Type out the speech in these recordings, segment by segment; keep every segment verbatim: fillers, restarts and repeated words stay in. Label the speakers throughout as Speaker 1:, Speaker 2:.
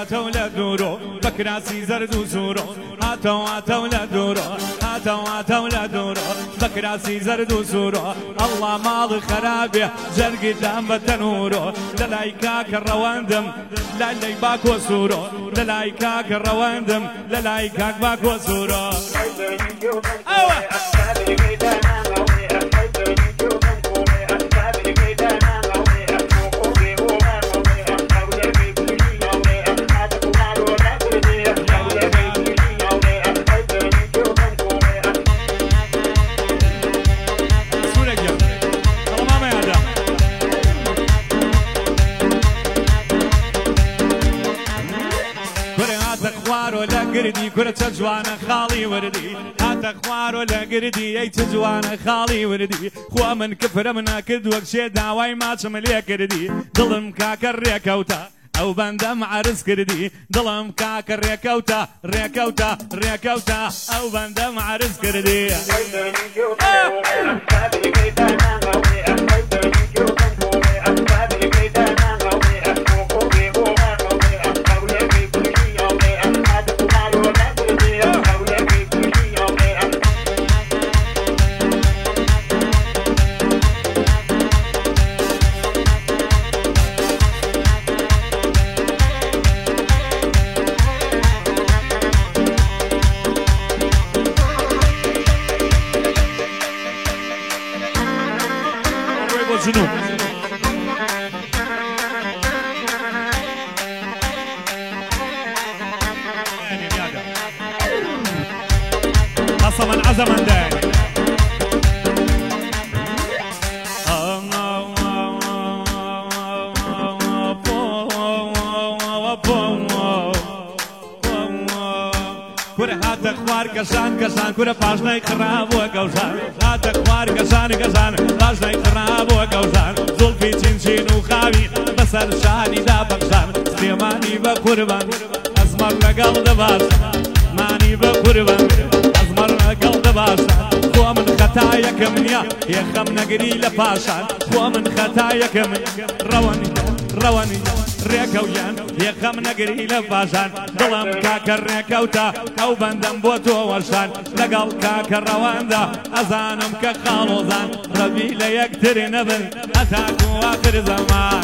Speaker 1: هاتوا لدورو بكراسي زرد وسورو هاتوا هاتوا لدورو هاتوا هاتوا لدورو بكراسي زرد وسورو الله ماضي خرابه جرقي دام بتنورو للايكاك الرواندم للاي باك وسورو للايكاك الرواندم للايكاك باك وسورو ايوه قردي كرة جوانا خالي وردي هات اخوار ولا قردي اي تجوانا خالي وردي خوا من كفر منا كدوك شي داواي ما شملي كردي ظلم كاكر ريكوتا او بندم عرس كردي ظلم كاكر ريكوتا ريكوتا ريكوتا او بندم عرس كردي جنوب قسما عزما داني كره هات اخوار كسان كسان كره پاشنای خراب و گوزان هات اخوار كسان كسان پاشنای خراب و گوزان زلفی چین چین و خاوی بسر شانی دا بخشان سلیمانی با قربان ازمر لگل دباس مانی با قربان ازمر لگل دباس خو من خطاياك منيا يا خم نقري لپاشان خو من خطاياك من رواني رواني ريكويان يا خم نقري لپاشان دلم كاكر ريكوتا او بندم بوتو ورشان لقل كاكر رواندا ازانم كخالوزان ربي ليكتر نبل اتاكو اخر زمان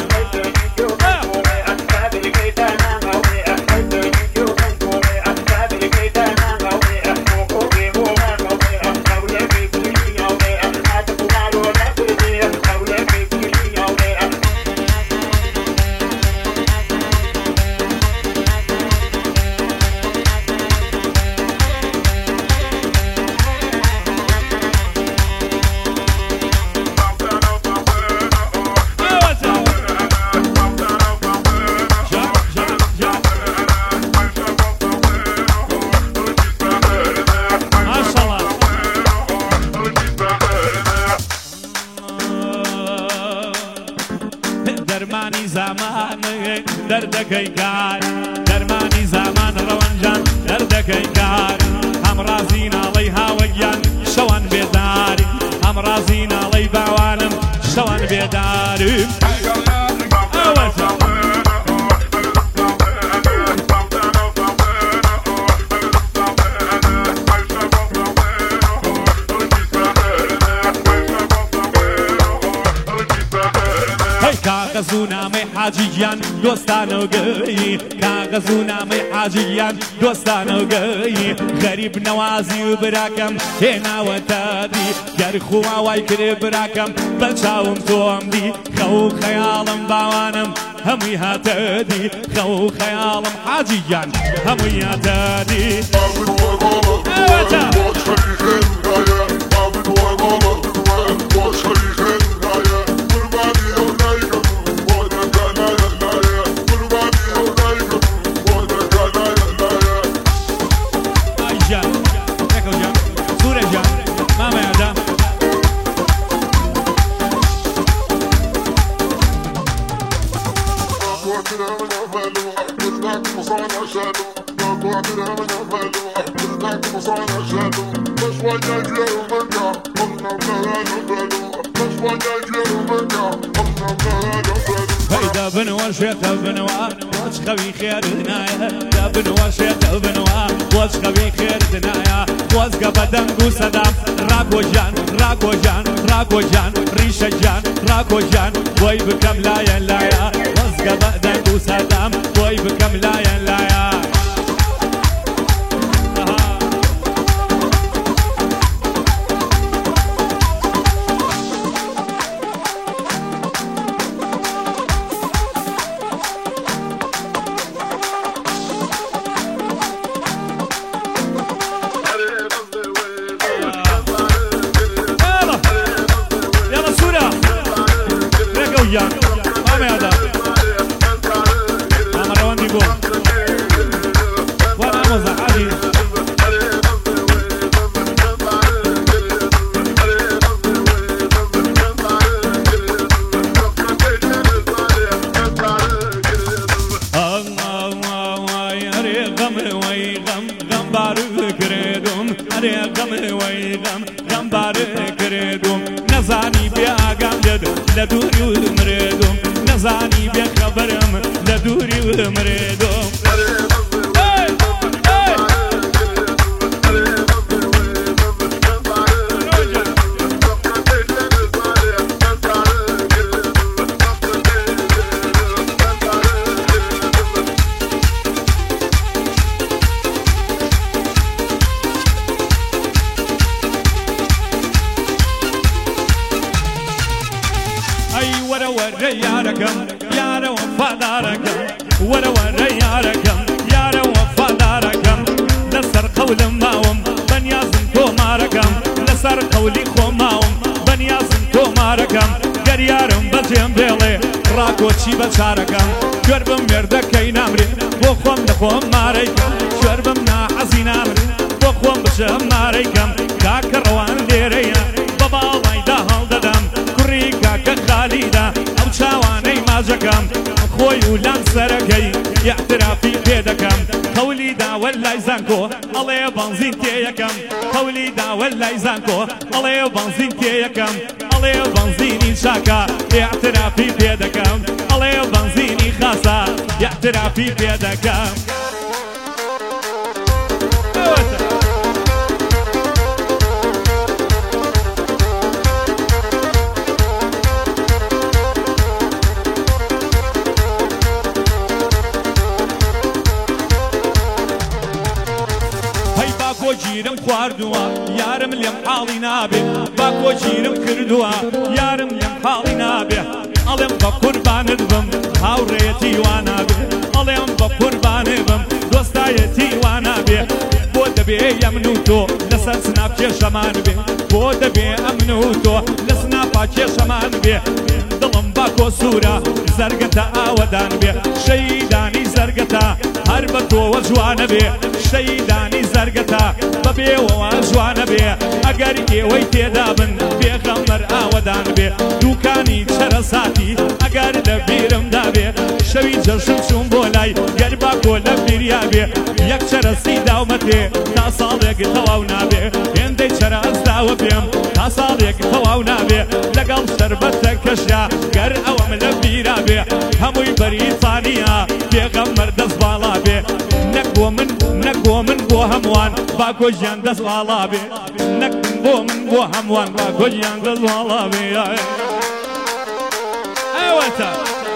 Speaker 1: درماني زمان دردك يكار درماني زمان روانجان دردك يكار هم رازين عليها ويان شوان بيداري هم رازين علي باوانم شوان بيداري كاغزونا مي حاجيان دوستانو گي كاغزونا مي حاجيان دوستانو گي غريب نوازي وبراكم هنا وتادي جرخوا واي كري براكم بلشاوم تومدي خو خيالم باوانم همي هاتدي خو خيالم حاجيان همي هاتدي Hey, دبنوا شيء دبنوا وش خوي خير دنايا دبنوا شيء دبنوا وش خوي خير دنايا وزق بدن قصدام راكو جان راكو جان راكو جان ريشة جان راكو جان وي بكم لايا لايا وزق بدن قصدام وي بكم لايا لايا
Speaker 2: وياك ما هذا انا روان بيقول وانا موزع عادي نزاني بأقام جد لدوري ومريدوم نزاني بخبرم لدوري ومريدوم ياركم يا وفاداركم ولا ورا ياركم يا وفاداركم لسر قول ماوم بنيازم تو ماركم لسر قولي خو ماوم بنيازم تو ماركم قريارم بجيم بيلي راكو تشي بشاركم شربم يردك ينامري بوخوم نخوم ماريكم شربم نا حزين امري بوخوم بشم ماريكم كاك روان ديريا بابا الله يدهل ددم كريكا كخاليدا شاواني ماجكم خوي ولان سرقي يعترافي بيدكم قولي دا ولا يزانكو الله بنزين تيكم قولي دا ولا يزانكو الله بنزين تيكم الله بنزيني شاكا يعترافي بيدكم الله بنزيني خاصة يعترافي بيدكم جيرم خواردوا يارم لم حالي نابي باكو جيرم كردوا يارم لم حالي نابي ألم بقربان بم هاوريتي وانا بي ألم بقربان بم دوستايتي وانا بي بود بي يمنوتو لسن سناب شمان بي بود بي امنوتو لسناب شمان بي دلم باكو سورة زرقتا آودان بي شيداني زرقتا هربتو وجوان بي شيداني زرقتا ببي وجوان بي اگر ايوي تيدابن بي غمر آودان بي دوكاني چرساتي اگر لبيرم دابي شوي جرشم شون بولاي گرباكو لبيريا بي يك چرسي داومتي تا صاليق تواونا بي هندي چرس داو بيم تا صاليق تواونا بي لقل شربتك كشيا گر اوام لبيرا بي هموي بريطانيا بي غمر دزبالا بي نكو من نكو من بو هموان باكو جان دزبالا بي نكو من بو هموان باكو جان دزبالا بي ايوه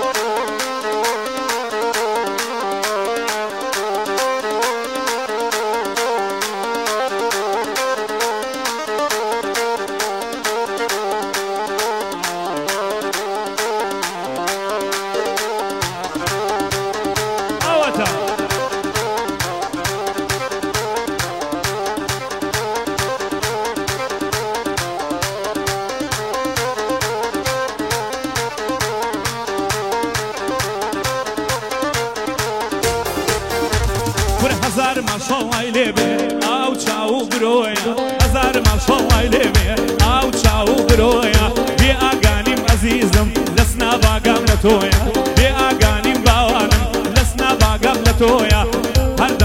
Speaker 2: هزار ماشاءالله لبه او چاو برویا هزار ماشاءالله لبه او چاو برویا بی آگانیم عزیزم لسنا باگم نتویا بی آگانیم باوانم لسنا باگم نتویا هر دم بلی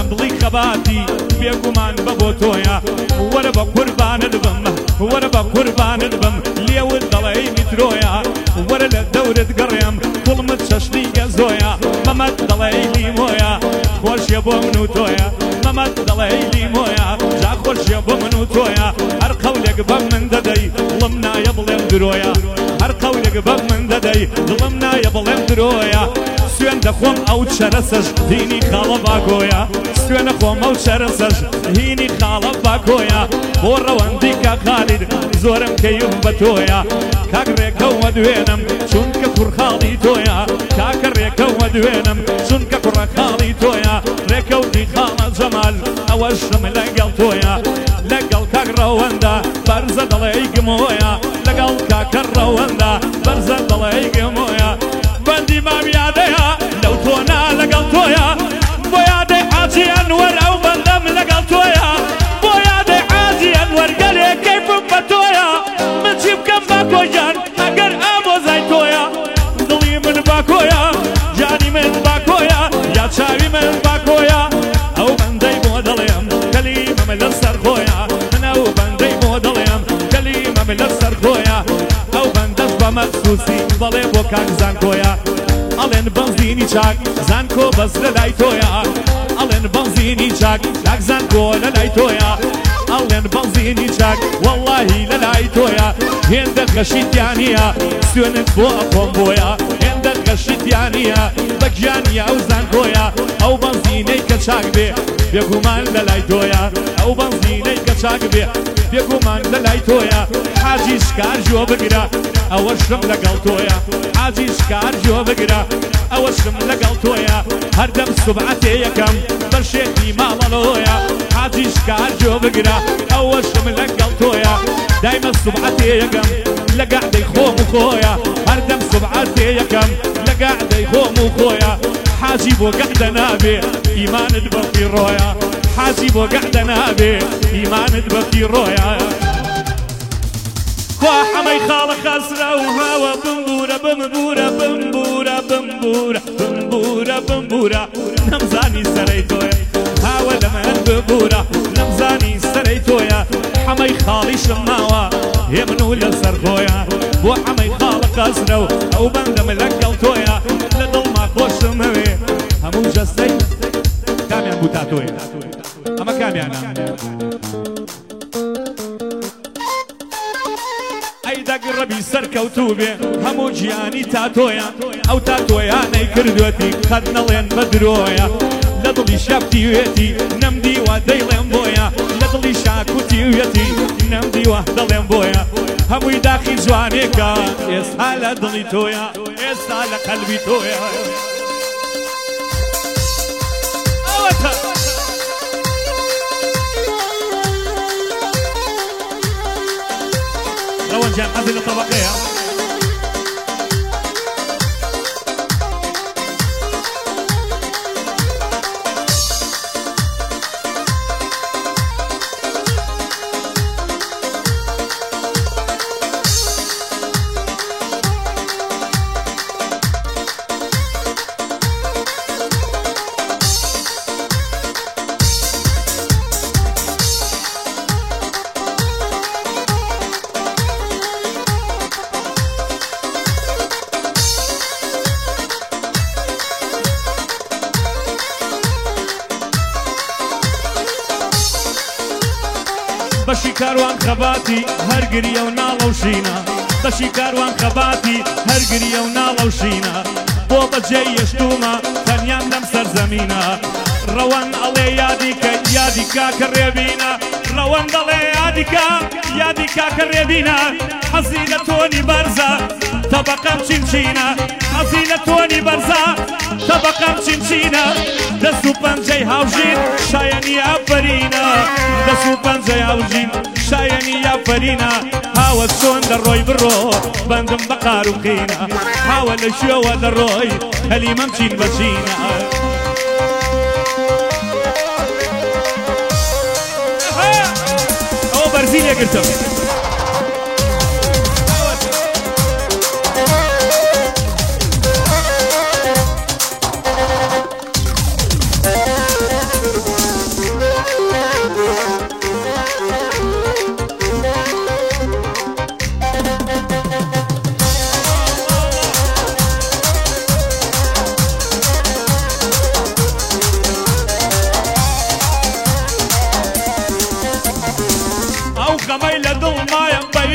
Speaker 2: خەباتی بێگومان بە بۆ تۆیە وەرە بە قوربانت بم وەرە بە قوربانت بم لێوت دەڵێ میترۆیە وەرە لە دەورت گەڕێم کوڵمت شەشنی گەزۆیە مەمەت دەڵێ لیمۆیە خۆشیە بۆ من و تۆیە مەمەت دەڵێ لیمۆیە جا خۆشیە بۆ من و تۆیە هەر قەولێک بەم من دەدەی دڵم نایە بڵێم درۆیە هەر قەولێک بەم من دەدەی دڵم نایە بڵێم درۆیە سوێن دەخۆم ئەو چەرەسەش هینی خاڵە باکۆیە سوێنە خۆم ئەو چەرەسەش هینی خاڵە باکۆیە بۆ ڕەوەندی کاک خالید زۆرم کەیم بە تۆیە کاک ڕێکەوە دوێنم چونکە کوڕخاڵی تۆیە کاکە ڕێکەوە دوێنم چونکە کوڕەخاڵی تۆیە ڕێکەوتی خاڵە جەمال ئەوەشم لەگەڵ تۆیە لەگەڵ کاک ڕەوەندە بەرزە دەڵێ گمۆیە لەگەڵ کاکە ڕەوەندە بەرزە دەڵێ گمۆیە بەندی مامیادەیە لەو تۆنا لەگەڵ تۆیە بۆ یادەی حاجی ئەنوەر ئەو بەندەم لەگەڵ تۆیە بۆ یادەی حاجی ئەنوەر گەلێ کەیفم بە تۆیە من چی بکەم باکۆیان ئەگەر ئامۆزای تۆیە دڵی من باکۆیە جانی من باکۆیە یا چاوی من باکۆیە ئەو بەندەی بۆ دەڵێم کەلیمەم لەسەر خۆیە من ئەو بەندەی بۆ دەڵێم کەلیمەم لەسەر خۆیە ئەو بەندەش بە مەخسووسی بەڵێ بۆ کاک زانکۆیە ئەڵێن بەنزینی چاک زانکۆ بەس لە لای تۆیە ئەڵێن بەنزینی چاک کاک زانکۆ لە لای تۆیە ئەڵێن بەنزینی چاک وەڵڵاهی لە لای تۆیە هێندە خەشیتیانە سوێنت بۆ ئەخۆم بۆیە هێندە خەشیتیانە بە گیانیە ئەو زانکۆیە ئەو بەنزینەی کە چاک بێ بێگومان لە لای تۆیە ئەو بەنزینەی کە چاک بێ بێگومان لە لای تۆیە حاجی شکار جۆ بگرە ئەوە شم لەگەڵ تۆیە حاجی شکار جۆ بگرە ئەوە شم لەگەڵ تۆیە هەردەم سوبعەتێ یەکەم بەرشێتی ماڵەڵۆیە حاجی شکار جۆ بگرە ئەوە شم لەگەڵ تۆیە دایمە سوبعەتێ یەکەم لە گەعدەی خۆم و خۆیە هەردەم سوبعەتێ یەکەم لە گەعدەی خۆم و خۆیە حاجی بۆ گەعدە نابێ ئیمانت بە فیڕۆیە حاجی بۆ گەعدە نابێ ئیمانت بە فیڕۆیە خوا حەمەی خاڵە خەسرە و هاوە بمبورە بمبورە بمبورە بمبورە بمبورە بمبورە نەمزانی سەرەی تۆیە هاوە لە من ببورە نەمزانی سەرەی تۆیە حەمەی خاڵی شماوە هێ من و لەسەر خۆیە بۆ حەمەی خاڵە خەسرە و ئەو بەندەم لەگەڵ تۆیە لە دڵما خۆشمەوێ هەموو جەستەی کامیان بوو تا تۆیە ئەمە کامیانە دەگڕەبی سەرکەوتوو بێ هەموو گیانی تاتۆیە ئەو تاتۆیانەی کردوەتی قەت نەڵێن بە درۆیە لە دڵی شەفتیوێتی نەمدیوە دەیڵێم بۆیە لە دڵی شاکوتیوێتی نەمدیوە دەڵێم بۆیە هەمووی داخی جوانێکە ئێستا لە دڵی تۆیە ئێستا لە قەلبی تۆیە ئەوەتە روانجان حزن الطبقية بەشی کاروان خەباتی هەرگریە و ناڵە و شینە بەشی کاروان خەباتی هەرگریە و ناڵە و شینە بۆ بەجێی یەشتومە تەنیان لەم سەرزەمینە ڕەوەن ئەڵێ یادیکە یادی کاکە ڕێبینە ڕەوەن دەڵێ یادیکە یادی کاکە ڕێبینە حەزی لە تۆنی بەرزە تەبەقەم چینچینە حەزی لە تۆنی بەرزە تەبەقەم چینچینە دەست و پەنجەی هاوژین شایەنی ئەفەرینە دەست و پەنجەی هاوژین شایەنی ئەفەرینە هاوە چۆن دەڕۆی بڕۆ بەندم بە قاروقینە هاوە لە شوێوە دەڕۆی کەلیمەم چین بەچینە ئەوە بەرزی لێگرتم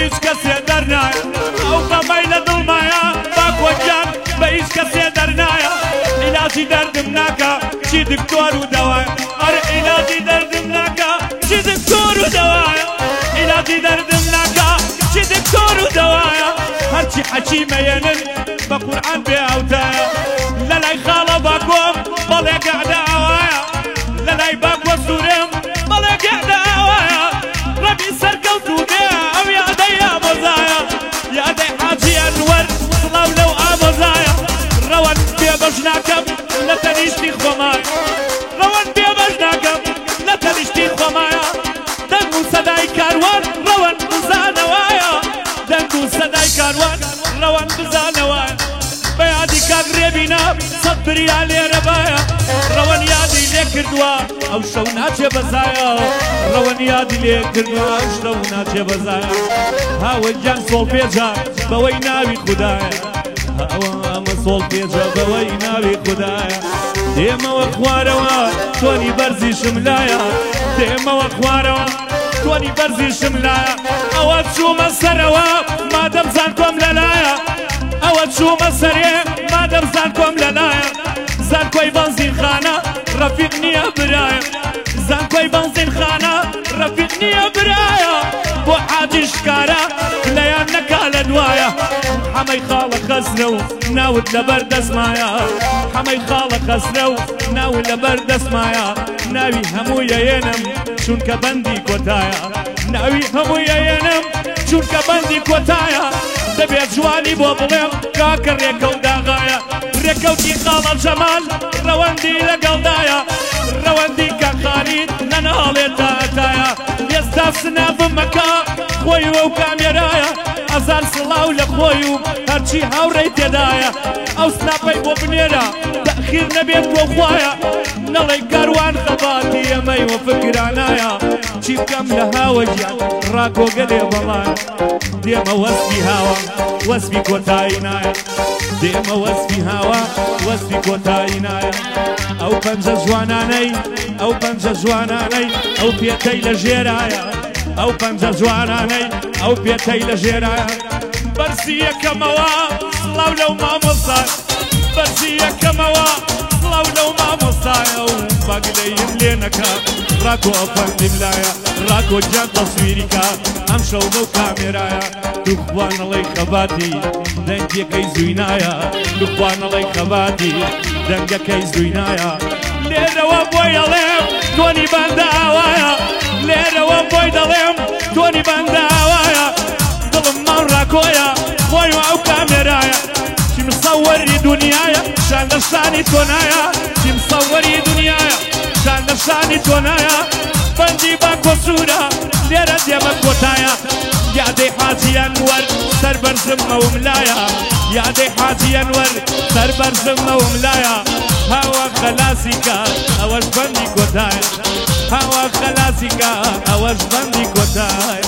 Speaker 2: هیچ کەسێ دەرنایە ئەو غەمەی لە دڵمایە باکۆگیان بە هیچ کەسێ دەرنایە عیلاجی دەردم ناکە چی دکتۆر و دەوایە ئەرە عیلاجی دەردم ناکە چی دکتۆر و دەوایە عیلاجی دەردم ناکە چی دکتۆر و دەوایە هەرچی حەکیمەیەنن بە قورئان بێ ئەوتایە لەلای خاڵە باکۆم بەڵێک ئەعداوایە لەلای باکوە سوورم بەڵێک ئەعداوایە ڕەبی سەرکەوتوو بێ ئەو یادەی ئامۆزایە یادەی حاجی ئەنوەر سڵاو لەو ئامۆزایە ڕەوەن بێبەش ناکەم لە تەنیشتی خۆمایە ڕەوەن بێبەش ناکەم لە تەنیشتی خۆمایە دەنگ و سەدای کاروان ڕەوەن بزانەوایە دەنگ و سەدای کاروان ڕەوەن بزانەوایە بە یادی کاک ڕێبینە سەد بریا لێرە بایە ڕەوەن یادی لێ کردووە ئەو شەو ناچێ بەزایە ڕەوەن یادی لێ کردووە ئەو شەو ناچێ بەزایە هاوەجیان سۆڵ پێجە بەوەی ناوی خودایە هاوە ئەمە سۆڵ پێجە بەوەی ناوی خودایە دێمەوە خوارەوە تۆنی بەرزی شملایە دێمەوە خوارەوە تۆنی بەرزی شملایە ئەوە چوومە سەرەوە مادەمزان کۆم لەلایە ئەوە چوومە سەرێ مادەمزان کۆم لەلایە زانکۆی بەنزین خانە ڕەفیق نییە برایە زانکۆی بەنزین خانە ڕەفیق نییە برایە بۆ حاجی شکارە لەیان نەکا لە دوایە حەمەی خاڵە خەزرە و ناوت لەبەر دەسمایە حەمەی خاڵە خەزرە و ناوت لەبەر دەسمایە ناوی هەموو یەیەنم چونکە بەندی کۆتایە ناوی هەموو یەیەنم چونکە بەندی کۆتایە دەبێت جوانی بۆ بڵێم کاکە ڕێکەوت داغایە ڕێکەوتی خاڵە جەمال ڕەوەندی لەگەڵدایە ڕەوەندی کاخانیت نەناڵێت تا ئەتایە ئێستا سنافم مەکە خۆی وە و کامێرایە ئەزار سڵاو لە خۆی و هەرچی هاوڕێی تێدایە ئەو سناپەی بۆ بنێرە تەخیر نەبێت بۆ خوایە نەڵێ کاروان خەباتی ئەمەی وە فکرانایە چی بکەم لە هاوەجیان ڕاکۆگەلێ بەڵایە دێمە وەسفی هاوە وەسفی کۆتایی نایە دێمە وەسفی هاوە وەسفی کۆتایی نایە ئەو پەنجە جوانانەی ئەو پەنجە جوانانەی ئەو پێتەی لە ژێرایە ئەو پەنجە جوانانەی ئەو پێتەی لە ژێرایە بەرزی یەکەمەوە سڵاو لەو مامۆستای بەرزی یەکەمەوە سڵاو لەو مامۆستایە و باگلەیم لێ نەکە ڕاکۆ ئەفەندیم لایە ڕاکۆ گیان تەسویریکە ئەم شەو بەو کامێرایە دوخوانەڵەی خەباتی دەنگەکەی زوینایە دوخوانەڵەی خەباتی دەنگەکەی زوینایە لێرەوە بۆی ئەڵێم تۆنی بەنداوایە لێرەوە بۆی دەڵێم تۆنی بەنداوایە دڵم ماڵ ڕاکۆیە خۆی و ئەو کامێرایە چی مسەوەری دنیایە شان لە شانی تۆنایە چی مسەوەری دنیایە شان لە شانی تۆنایە بەندی باکۆ سوورە لێرە دێمە کۆتایە یادەی حاجی ئەنوەر سەر بەرزم مەوملایە یادەی حاجی ئەنوەر سەر بەرزم مەوملایە هاوە خەلاسیکە ئەوەش بەندی کۆتایە هاوە خەلاسیکە ئەوەش بەندی کۆتایە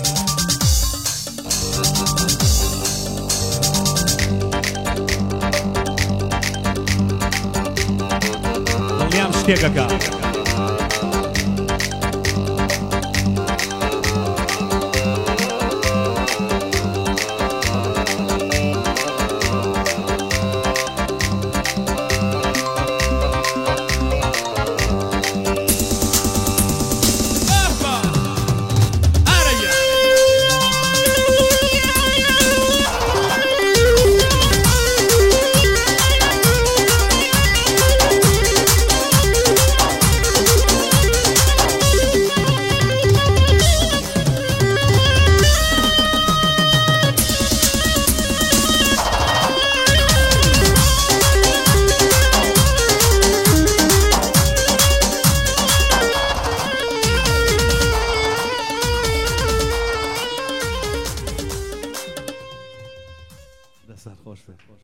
Speaker 2: دڵنیام شتێکەکە دەسەر خۆش بێت.